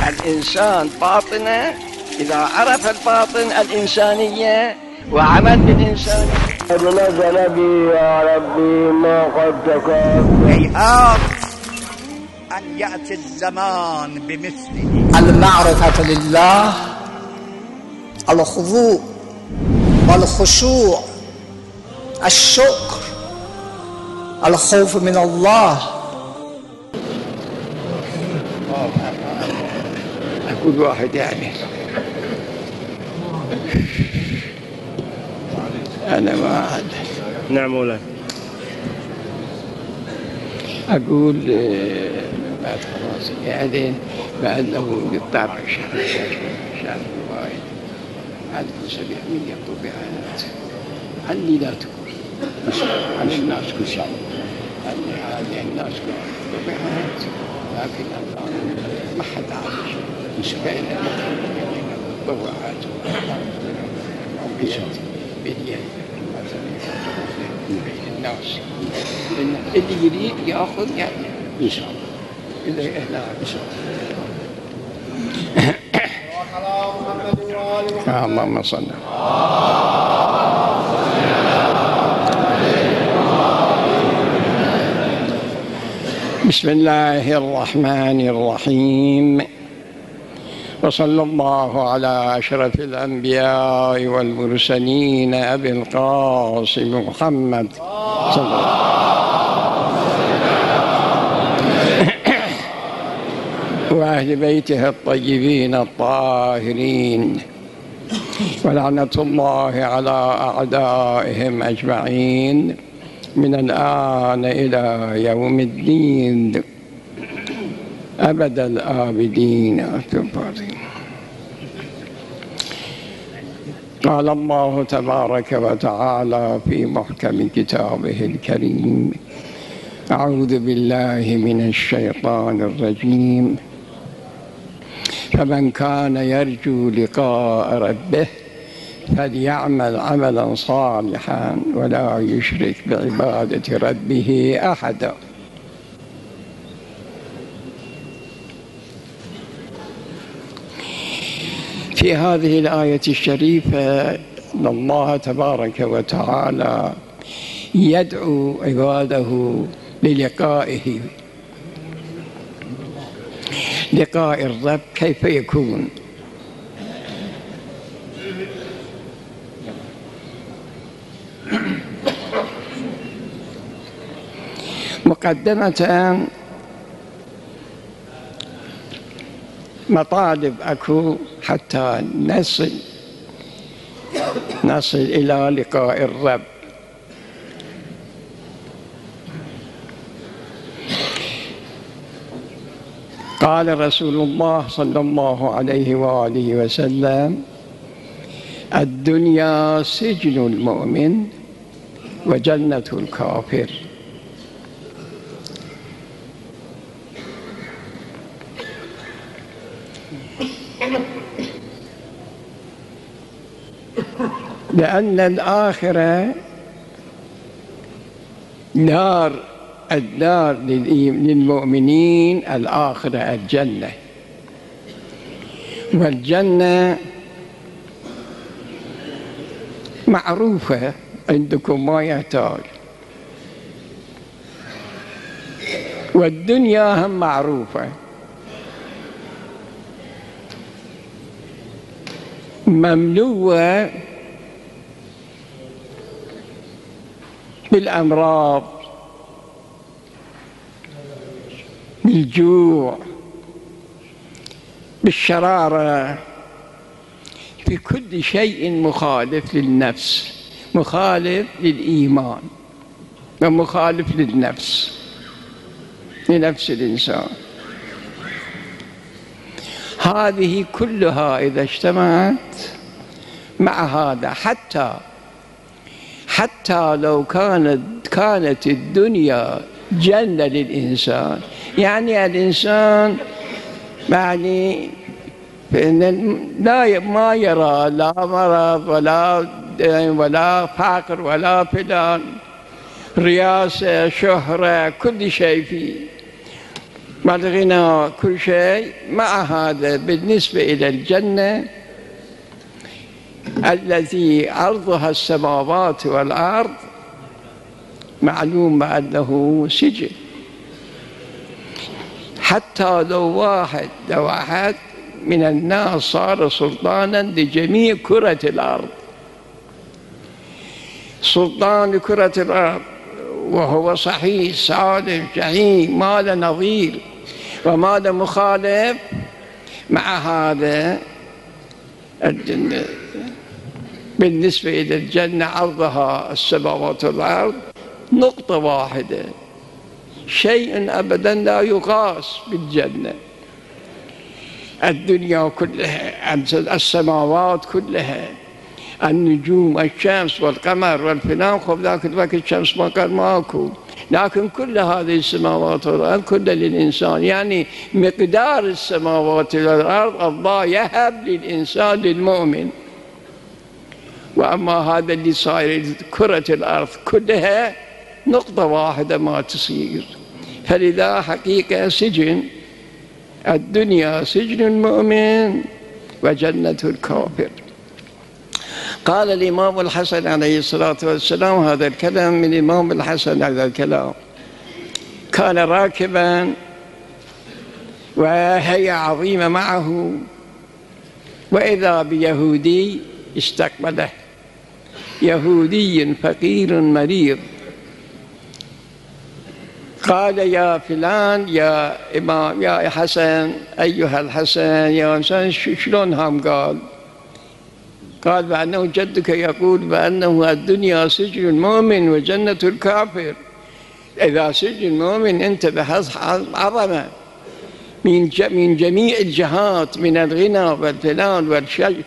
الإنسان باطنه إذا عرف الباطن الإنسانية وعمل بالإنسانية. نزل بي يا ربي ما قد تكاد. هيهات أن يأتي الزمان بمثله. المعرفة لله، الخضوع والخشوع، الشكر، الخوف من الله. أقول واحد يعني أنا ما أحدث. نعم مولانا. أقول بعد خلاص يعني بعد لو قطع شهر واحد عاد سبيع من يقضوا بحياته عني لا تكون عن الناس كل شيء عني عادي الناس يقضوا بحياته لكن الله ما حد عاد شيء نسبة إلى ضوعات وعميات باليد بين الناس اللي يريد يأخذ يعني إن شاء الله إلا إحنا إن شاء الله. اللهم صل. بسم الله الرحمن الرحيم، وصلى الله على أشرف الأنبياء والمرسلين أبي القاسم محمد صلى الله وأهل بيته الطيبين الطاهرين، ولعنة الله على أعدائهم أجمعين من الآن إلى يوم الدين أبد الآبدين. قال الله تبارك وتعالى في محكم كتابه الكريم: أعوذ بالله من الشيطان الرجيم. فمن كان يرجو لقاء ربه فليعمل عملا صالحا ولا يشرك بعبادة ربه أحدا. في هذه الآية الشريفة أن الله تبارك وتعالى يدعو عباده للقائه. لقاء الرب كيف يكون؟ مقدمة مطالب أكو حتى نصل إلى لقاء الرب. قال رسول الله صلى الله عليه وآله وسلم: الدنيا سجن المؤمن وجنة الكافر. لأن الآخرة الدار للمؤمنين، الآخرة الجنة، والجنة معروفة عندكم ما يحتاج، والدنيا هم معروفة مملوءة بالأمراض، بالجوع، بالشرارة، بكل شيء مخالف للنفس، مخالف للإيمان ومخالف للنفس، لنفس الإنسان. هذه كلها إذا اجتمعت مع هذا، حتى لو كانت الدنيا جنة للإنسان، يعني الإنسان يعني ما يرى لا مرض ولا فقر ولا فلان، رياسة، شهرة، كل شيء فيه مع الغنى كل شيء. مع هذا بالنسبة إلى الجنة التي عرضها السماوات والأرض معلوم أنه سجن، حتى لو واحد من الناس صار سلطانا لجميع كرة الأرض، سلطان لكرة الأرض، وهو صحيح سالم شهيم ما له نظير وما له مخالف، مع هذا الجنة بالنسبة إلى الجنة عرضها السماوات والأرض نقطة واحدة، شيء أبدا لا يقاس بالجنة. الدنيا كلها، السماوات كلها، النجوم، الشمس والقمر والفلان، خب ذاك الوقت الشمس ما كان ماكو، لكن كل هذه السماوات والأرض كلها للإنسان، يعني مقدار السماوات والأرض الله يهب للإنسان للمؤمن. وأما هذا اللي صاير كرة الأرض كلها نقطة واحدة ما تصير، فلذا حقيقة سجن الدنيا سجن المؤمن وجنة الكافر. قال الإمام الحسن عليه الصلاة والسلام، هذا الكلام من الإمام الحسن، هذا الكلام كان راكبا وهي عظيمة معه، وإذا بيهودي استقبله، يهودي فقير مريض، قال يا فلان يا إمام يا حسن أيها الحسن يا حسن شلون هم؟ قال بأنه جدك يقول بأنه الدنيا سجن المؤمن وجنة الكافر. إذا سجن المؤمن انتبه عظمة من جميع الجهات، من الغنى والفلان والشيء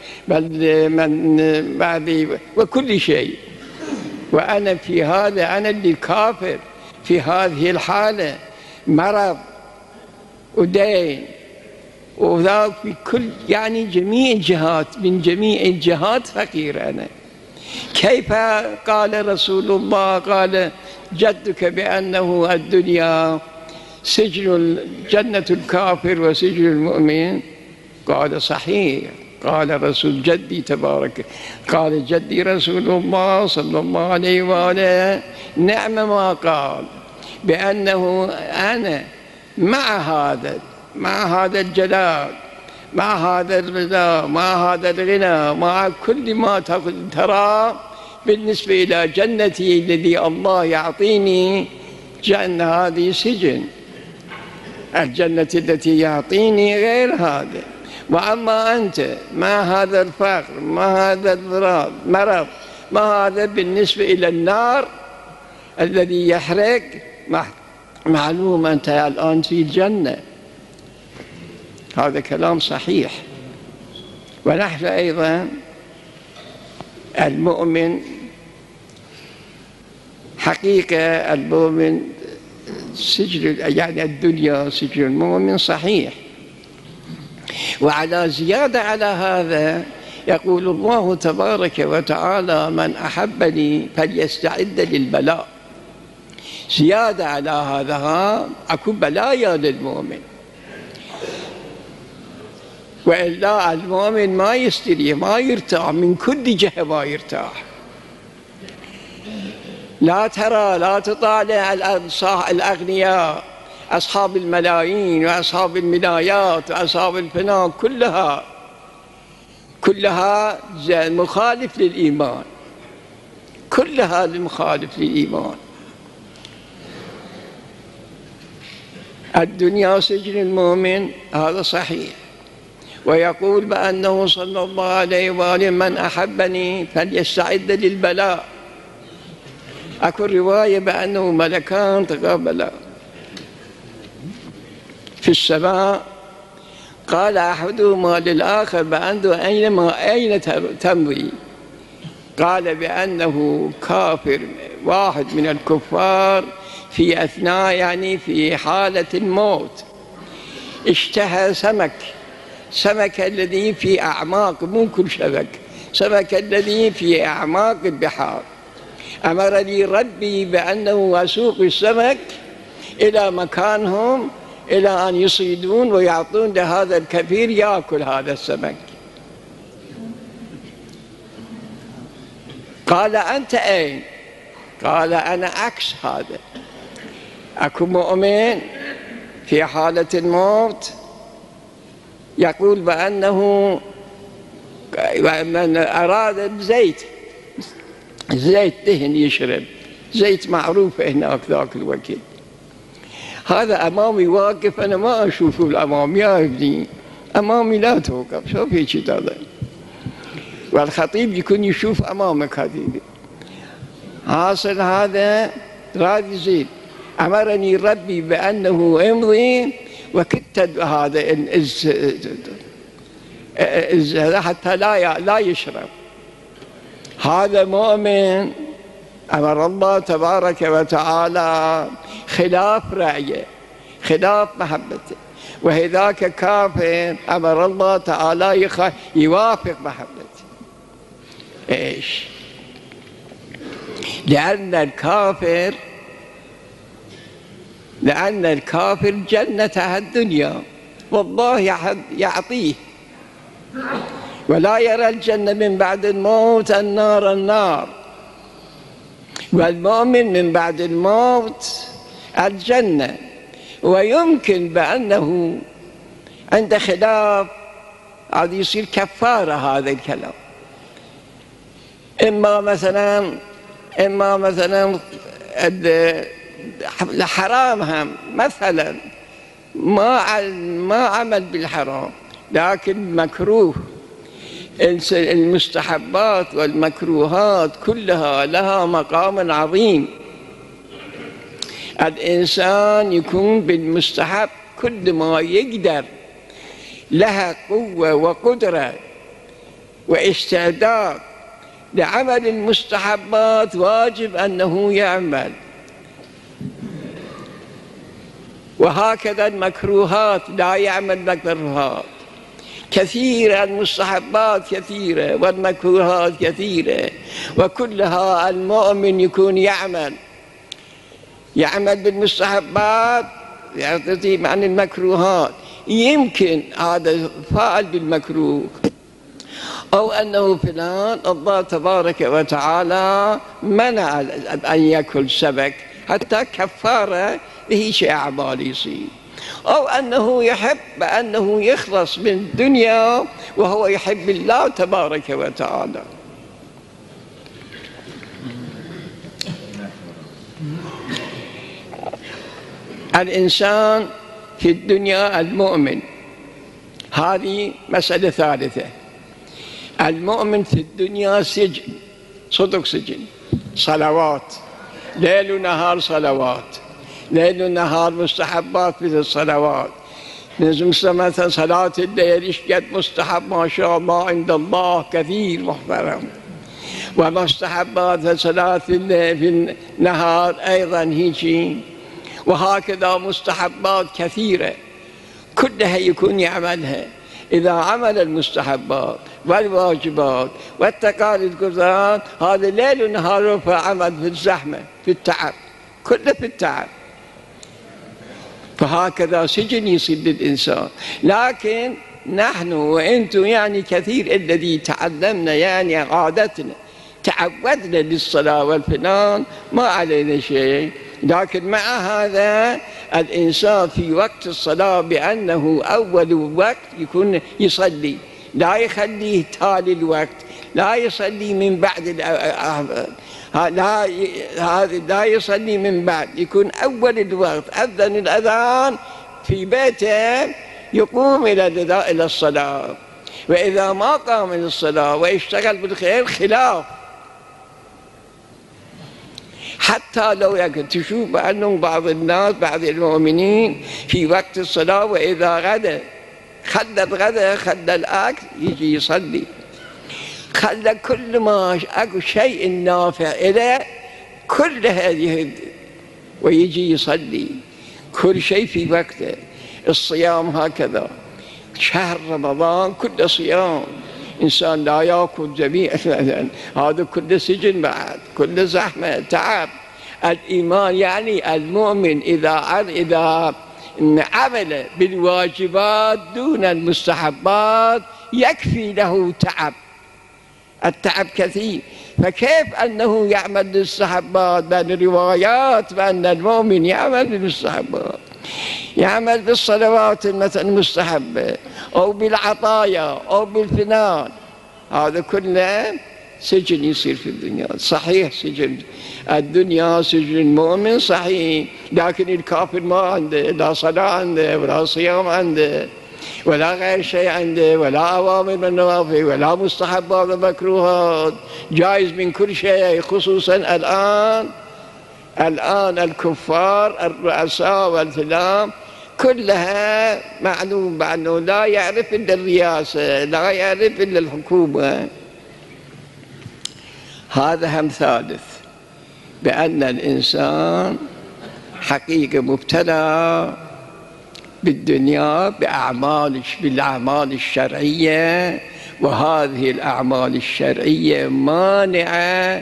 وكل شيء، وأنا في هذا أنا اللي كافر في هذه الحالة، مرض ودين وذاك في كل يعني جميع الجهات، من جميع الجهات فقير أنا. كيف؟ قال رسول الله، قال جدك بأنه الدنيا سجن جنة الكافر وسجن المؤمن؟ قال صحيح. قال رسول جدي تبارك، قال جدي رسول الله صلى الله عليه وآله نعم ما قال، بأنه أنا مع هذا الجلال، مع هذا الرضا، مع هذا الغنى، مع كل ما ترى بالنسبة إلى جنتي الذي الله يعطيني، جنة هذه سجن، الجنة التي يعطيني غير هذا. وأما أنت ما هذا الفقر، ما هذا المرض، ما هذا بالنسبة إلى النار الذي يحرق، معلوم أنت الآن في الجنة. هذا كلام صحيح. ونحن أيضا المؤمن حقيقة، المؤمن سجن يعني الدنيا سجن المؤمن صحيح. وعلى زيادة على هذا يقول الله تبارك وتعالى من أحبني فليستعد للبلاء. زيادة على هذا أكو بلايا للمؤمن، وإلا المؤمن ما يستريح، ما يرتاح من كل جهة، ما يرتاح. لا ترى، لا تطالع الأغنياء أصحاب الملايين وأصحاب الملايات وأصحاب الفناء، كلها مخالف للإيمان، كلها مخالف للإيمان. الدنيا سجن المؤمن، هذا صحيح. ويقول بأنه صلى الله عليه وآله من أحبني فليستعد للبلاء. أكو رواية بأنه ملكان تقابلا في السماء، قال أحدهما للآخر بأنه أين تمضي؟ قال بأنه كافر، واحد من الكفار في أثناء يعني في حالة الموت اشتهى سمك الذي في أعماق، مو كل سمك الذي في أعماق البحار. أمرني ربي بأنه أسوق السمك إلى مكانهم إلى أن يصيدون ويعطون لهذا الكبير يأكل هذا السمك. قال أنت أين؟ قال أنا عكس هذا. أكو مؤمن في حالة الموت يقول بأنه من أراد زيت دهن يشرب، زيت معروف هناك ذاك الوقت. هذا أمامي واقف، أنا ما أشوفه الأمام يا ابني، أمامي لا توقف، شوف هيك هذا. والخطيب يكون يشوف أمامك هذه. حاصل هذا راد يزيد. أمرني ربي بأنه امضي وكتب هذا حتى لا يشرب. هذا مؤمن أمر الله تبارك وتعالى خلاف رأيه، خلاف محبته. وهذاك كافر أمر الله تعالى يوافق محبته. إيش؟ لأن الكافر جنته الدنيا والله يعطيه، ولا يرى الجنة من بعد الموت، النار. والمؤمن من بعد الموت الجنة. ويمكن بأنه عند خلاف هذا يصير كفارة هذا الكلام. إما مثلا حرامها مثلا ما عمل بالحرام لكن مكروه. المستحبات والمكروهات كلها لها مقام عظيم. الإنسان يكون بالمستحب كل ما يقدر، لها قوة وقدرة واستعداد لعمل المستحبات، واجب أنه يعمل. وهكذا المكروهات لا يعمل مكروهات كثيرة، المستحبات كثيرة والمكروهات كثيرة، وكلها المؤمن يكون يعمل بالمستحبات، يعتزم عن المكروهات. يمكن هذا فاعل بالمكروه، أو أنه فلان الله تبارك وتعالى منع أن يأكل سمك حتى كفارة به شيء أعمال يصير، أو أنه يحب أنه يخلص من الدنيا وهو يحب الله تبارك وتعالى. الإنسان في الدنيا المؤمن، هذه مسألة ثالثة. المؤمن في الدنيا سجن، صدق سجن، صلوات ليل ونهار، صلوات ليل ونهار، مستحبات مثل الصلوات. مثلا صلاة الليل إيش قد مستحب ما شاء الله عند الله كثير محترم، ومستحبات صلاة في النهار أيضا هيك، وهكذا مستحبات كثيرة كلها يكون يعملها. إذا عمل المستحبات والواجبات والتقاليد القرآن، هذا ليل ونهار عمل في الزحمة، في التعب، كله في التعب. فهكذا سجن يصير للإنسان. لكن نحن وأنتم يعني كثير الذي تعلمنا يعني عادتنا تعودنا للصلاة والفلان، ما علينا شيء. لكن مع هذا الإنسان في وقت الصلاة بأنه أول وقت يكون يصلي، لا يخليه تالي الوقت، لا يصلي من بعد لا يصلي من بعد، يكون أول الوقت. أذن الأذان في بيته يقوم إلى الصلاة. وإذا ما قام إلى الصلاة ويشتغل بالخير خلاف. حتى لو تشوف أنهم بعض الناس بعض المؤمنين في وقت الصلاة وإذا غدا خلى الغدا خلى الأكل يجي يصلي، خلى كل ما أكو شيء نافع إليه كل هذه ويجي يصلي، كل شيء في وقته. الصيام هكذا، شهر رمضان كله صيام، إنسان لا يأكل جميع هذا كله سجن بعد، كله زحمة تعب. الإيمان يعني المؤمن إن عمل بالواجبات دون المستحبات يكفي له تعب، التعب كثير، فكيف أنه يعمل بالمستحبات؟ بين الروايات بأن المؤمن يعمل بالمستحبات، يعمل بالصلوات مثلا المستحبة أو بالعطايا أو بالفنان، هذا كله سجن يصير في الدنيا. صحيح سجن الدنيا سجن المؤمن صحيح، لكن الكافر ما عنده لا صلاة عنده ولا صيام عنده ولا غير شيء عنده، ولا أوامر من النوافل ولا مستحبات ومكروهات، جائز من كل شيء. خصوصا الآن الكفار الرؤساء والفلان كلها معلوم بأنه لا يعرف إلا الرئاسة، لا يعرف إلا الحكومة. هذا هم ثالث، بأن الإنسان حقيقة مبتلى بالدنيا بالأعمال الشرعية، وهذه الأعمال الشرعية مانعة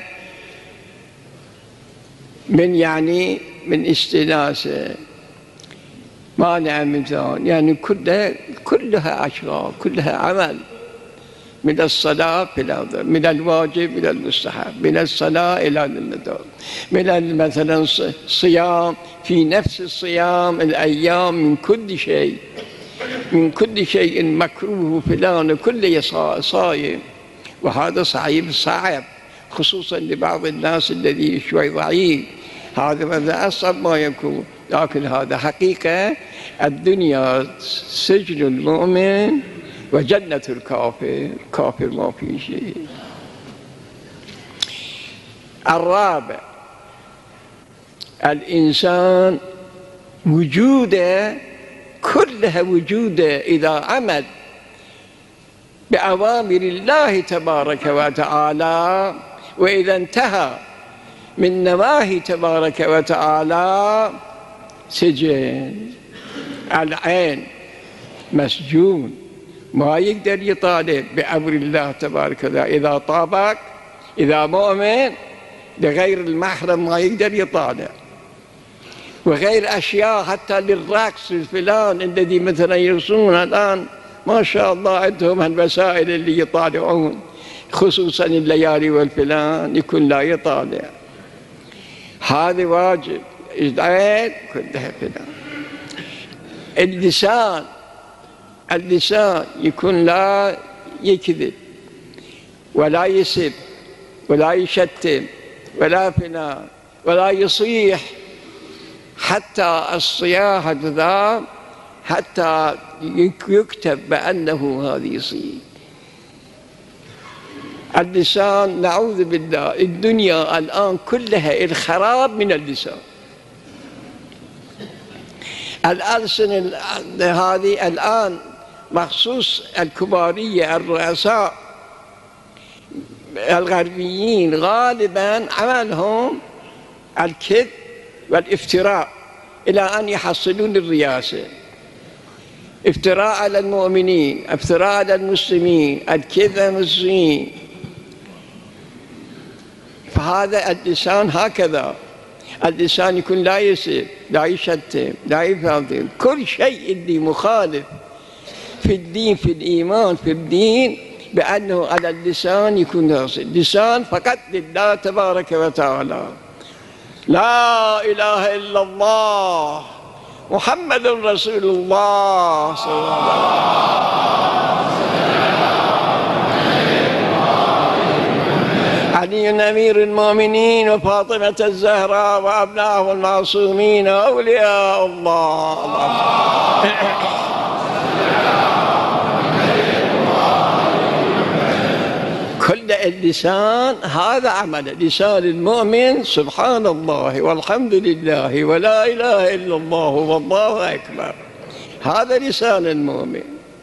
من استناسة، مانعة من ذلك، يعني كلها أشغال، كلها عمل، من الصلاة من الواجب إلى المستحب، من الصلاة إلى الندب، من مثلا الصيام في نفس الصيام الأيام، من كل شيء مكروه فلان كله صايم، وهذا صعب خصوصا لبعض الناس الذي شوي ضعيف، هذا أصعب ما يكون. لكن هذا حقيقة الدنيا سجن المؤمن وجنة الكافر ما في شيء. الرابع، الإنسان كلها وجوده إذا عمل بأوامر الله تبارك وتعالى، وإذا انتهى من نواهي تبارك وتعالى سجن. العين مسجون، ما يقدر يطالب بأمر الله تبارك وتعالى. إذا طابق، إذا مؤمن لغير المحرم ما يقدر يطالب، وغير أشياء حتى للرقص الفلان الذي مثلا يرسمون الآن ما شاء الله عندهم الوسائل اللي يطالعون، خصوصا الليالي والفلان يكون لا يطالع، هذا واجب. العين كلها فلان. اللسان يكون لا يكذب ولا يسب ولا يشتم ولا فلان ولا يصيح، حتى الصياحة ذا حتى يكتب بأنه هذا يصيح. اللسان نعوذ بالله، الدنيا الآن كلها الخراب من اللسان. الألسن هذه الآن مخصوص الكبارية الرؤساء الغربيين غالبا عملهم الكذب والافتراء إلى أن يحصلون الرئاسة، افتراء على المؤمنين، افتراء على المسلمين، الكذب على المسلمين. فهذا اللسان هكذا، اللسان يكون لا يسب لا يشتم لا يفهم، كل شيء اللي مخالف في الدين، في الإيمان، في الدين، بأنه على اللسان يكون لسان فقط لله تبارك وتعالى. لا إله إلا الله محمد رسول الله صلى الله عليه وسلم. علي أمير المؤمنين وفاطمة الزهراء وأبنائه المعصومين أولياء الله. كل اللسان هذا عمل، لسان المؤمن سبحان الله والحمد لله ولا إله إلا الله والله أكبر، هذا لسان المؤمن.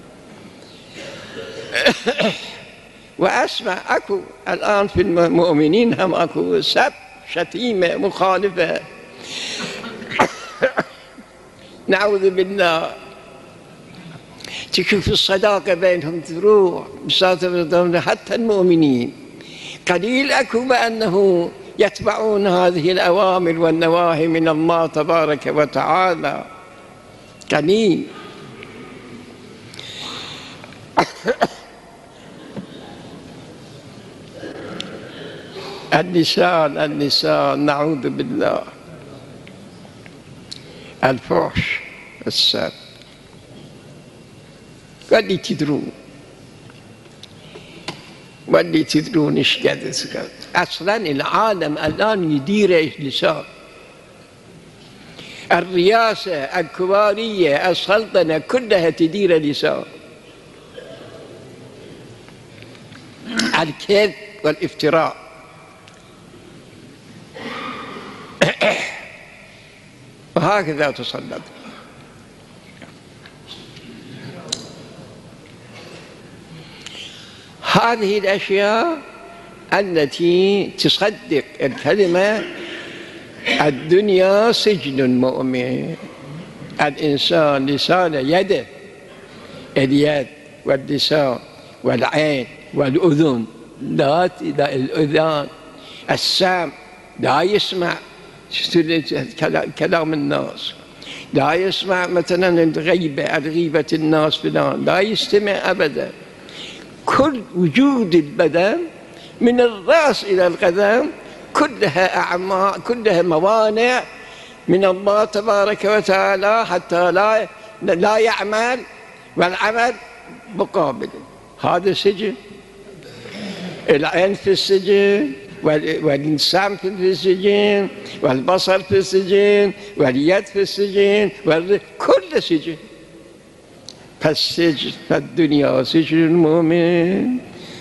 وأسمع أكو الآن في المؤمنين هم أكو سب، شتيمة، مخالفة، نعوذ بالله. تشوف الصداقة بينهم تروح حتى المؤمنين قليل أكو بأنه يتبعون هذه الأوامر والنواهي من الله تبارك وتعالى. قليل. النساء نعوذ بالله، الفحش، السب، واللي تدرون ايش قاعد يصير. اصلا العالم الان يديره اللسان، الرئاسه، الكباريه، السلطنه كلها تدير اللسان، الكذب والافتراء. وهكذا تسلط. هذه الأشياء التي تصدق الكلمة. الدنيا سجن مؤمن. الإنسان لسانه يده، اليد واللسان والعين والأذن، الأذان، السمع لا يسمع كلام الناس، لا يسمع مثلا الغيبة الناس فلان، لا يستمع أبدا. كل وجود البدن من الرأس إلى القدم كلها أعماق، كلها موانع من الله تبارك وتعالى حتى لا يعمل، والعمل مقابل. هذا سجن. العين في السجن، والسمع في السجن، والبصر في السجن، واليد في السجن، كل سجن. فالدنيا سجن المؤمن،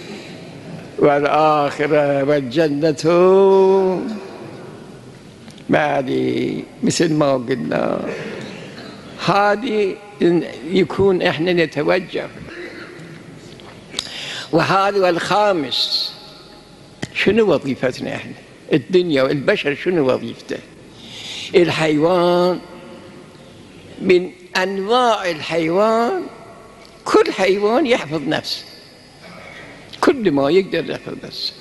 والآخرة والجنة بعد مثل ما قلنا. هذه يكون احنا نتوجه. وهذا والخامس، شنو وظيفتنا احنا؟ الدنيا والبشر شنو وظيفته؟ الحيوان من أنواع الحيوان، كل حيوان يحفظ نفسه، كل ما يقدر يحفظ نفسه.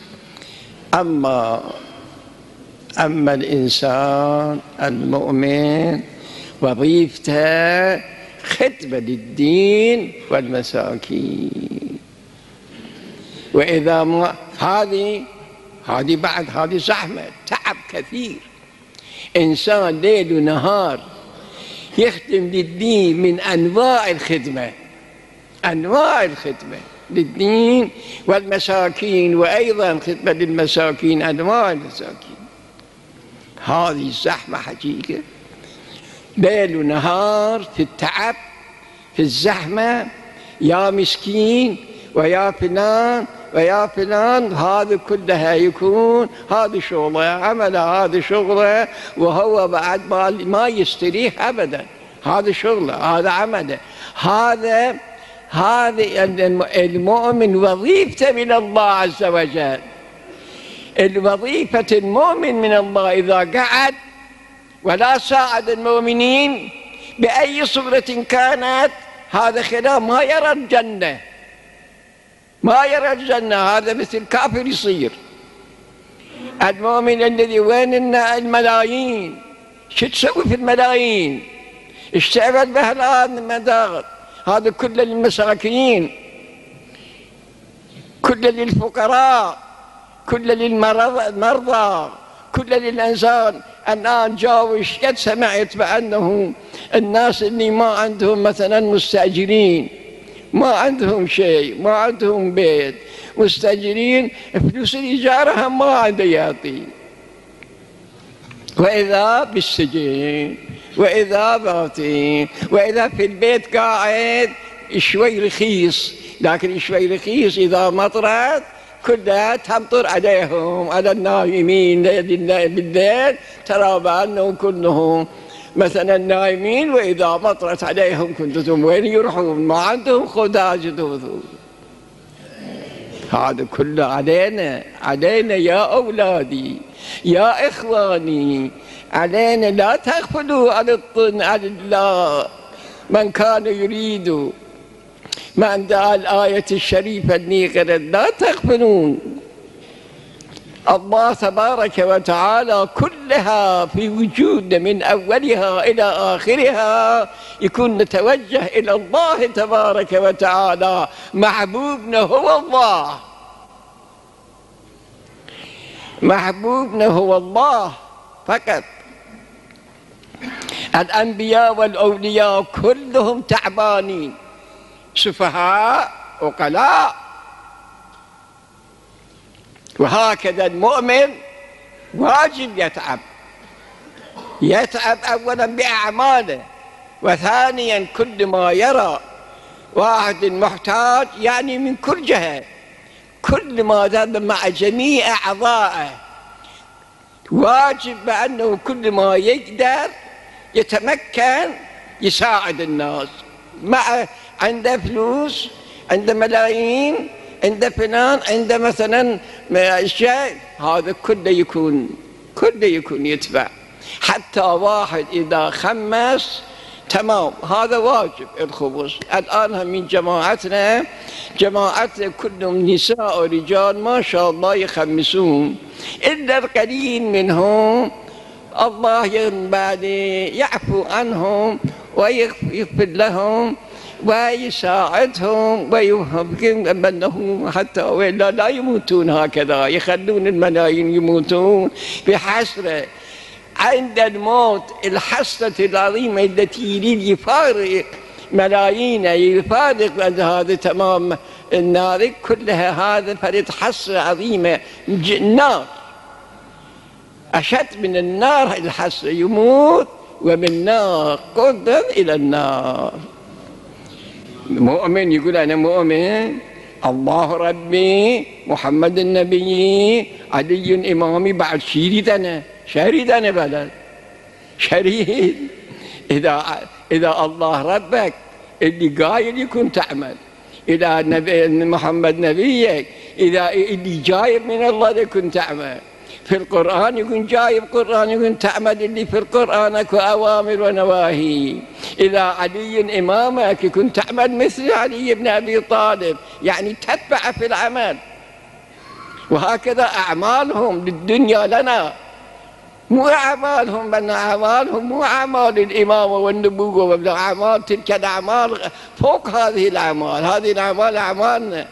أما الإنسان المؤمن وظيفته خدمة للدين والمساكين. وإذا ما هذه بعد هذه زحمة، تعب كثير. إنسان ليل ونهار يخدم للدين من أنواع الخدمة للدين والمساكين، وأيضا خدمة للمساكين، أنواع المساكين. هذه الزحمة حقيقة، ليل ونهار في التعب، في الزحمة، يا مسكين ويا فلان ويا فلان. هذا كلها يكون هذا شغله، عمله، هذا شغله، وهو بعد ما يستريح أبدا. هذا شغله، هذا عمله، هذا المؤمن وظيفته من الله عز وجل. الوظيفة المؤمن من الله إذا قعد ولا ساعد المؤمنين بأي صورة كانت، هذا خلاف ما يرى الجنة، ما يرى الجنة. هذا مثل كافر يصير. المؤمن الذي وين الملايين، شو تسوي في الملايين؟ ايش تعمل بها الآن المداغر؟ هذا كله للمساكين، كله للفقراء، كله للمرضى، كله للإنسان. الآن جاوش قد سمعت بأنه الناس اللي ما عندهم مثلا مستأجرين، ما عندهم شيء، ما عندهم بيت، مستأجرين، فلوس الإيجار هم ما عنده يعطي. وإذا بالسجن، وإذا باطين، وإذا في البيت قاعد شوي رخيص، لكن شوي رخيص إذا مطرت كلها تمطر عليهم، على النائمين بالليل، ترى بأنهم كلهم مثلا نايمين، وإذا مطرت عليهم كنتم وين يروحون؟ ما عندهم خداج دوذو. هذا كله علينا يا أولادي، يا إخواني، علينا. لا تغفلوا عن الله. من كان يريد، ما عند الآية الشريفة اللي قرأت، لا تغفلون الله تبارك وتعالى كلها في وجودنا من أولها إلى آخرها يكون نتوجه إلى الله تبارك وتعالى. محبوبنا هو الله، محبوبنا هو الله فقط. الأنبياء والأولياء كلهم تعبانين، سفهاء عقلاء. وهكذا المؤمن واجب يتعب أولا بأعماله، وثانيا كل ما يرى واحد محتاج يعني من كل جهة، كل ما ذهب مع جميع أعضائه واجب بأنه كل ما يقدر يتمكن يساعد الناس. مع عنده فلوس، عنده ملايين، عنده فلان، عنده مثلا شيء، هذا كله يكون يتبع. حتى واحد إذا خمس تمام هذا واجب الخبز. الآن من جماعتنا كلهم نساء ورجال ما شاء الله يخمسون، إلا القليل منهم الله بعد يعفو عنهم ويغفر لهم ويساعدهم ويوهبهم أنهم حتى وإلا لا يموتون هكذا، يخلون الملايين يموتون بحسرة. عند الموت الحسرة العظيمة التي يريد يفارق ملايين، يفارق هذا تمام النار كلها، هذا فريد حسرة عظيمة. النار أشد من النار الحسرة، يموت ومن نار قدر إلى النار. مؤمن يقول أنا مؤمن، الله ربي، محمد النبي، علي إمامي، بعد شريد أنا بلد شريد. إذا الله ربك اللي قايل يكون تعمل، إذا محمد نبيك إذا اللي جايب من الله يكون تعمل. في القرآن يكون جايب قرآن يكون تعمل اللي في القرآن اكو أوامر ونواهي. إذا علي إمامك يكون تعمل مثل علي بن أبي طالب، يعني تتبع في العمل. وهكذا أعمالهم للدنيا لنا، مو أعمالهم بل أعمالهم مو أعمال الإمامة والنبوة، بل أعمال تلك الأعمال فوق هذه الأعمال. هذه الأعمال أعمالنا.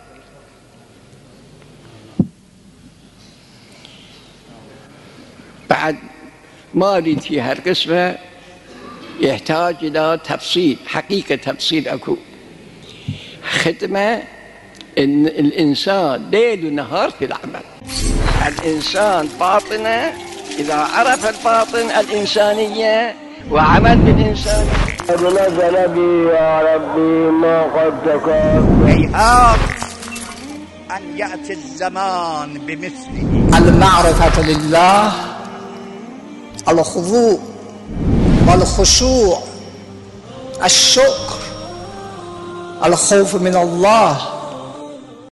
بعد ما أريد في هالقسمة يحتاج إلى تفصيل، حقيقة تفصيل أكو خدمة. إن الإنسان ليل ونهار في العمل. الإنسان باطنه إذا عرف الباطن الإنسانية وعمل بالإنسانية. نزل بي يا ربي ما قد تكون. هيهات أن يأتي الزمان بمثله. المعرفة لله، الخضوع والخشوع، الشكر، الخوف من الله،